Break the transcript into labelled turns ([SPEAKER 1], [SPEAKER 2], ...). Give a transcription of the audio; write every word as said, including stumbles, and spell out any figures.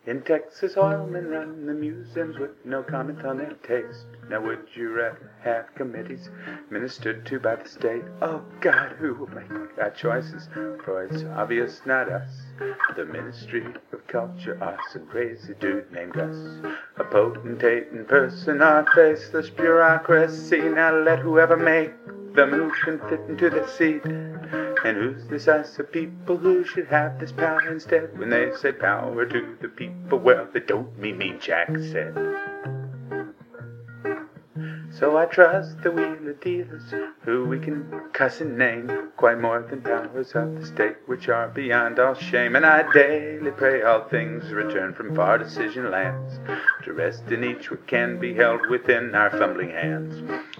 [SPEAKER 1] In Texas, oilmen run the museums with no comment on their taste. Now would you rather have committees ministered to by the state? Oh God, who will make our choices? For it's obvious not us. The Ministry of Culture, us, and crazy dude named Gus. A potentate in person, our faceless bureaucracy. Now let whoever make them who can fit into the seat. And who's this us of people who should have this power instead? When they say power to the people, well, they don't mean me, Jack said. So I trust the wheeler dealers, who we can cuss and name, quite more than powers of the state, which are beyond all shame. And I daily pray all things return from far decision lands, to rest in each what can be held within our fumbling hands.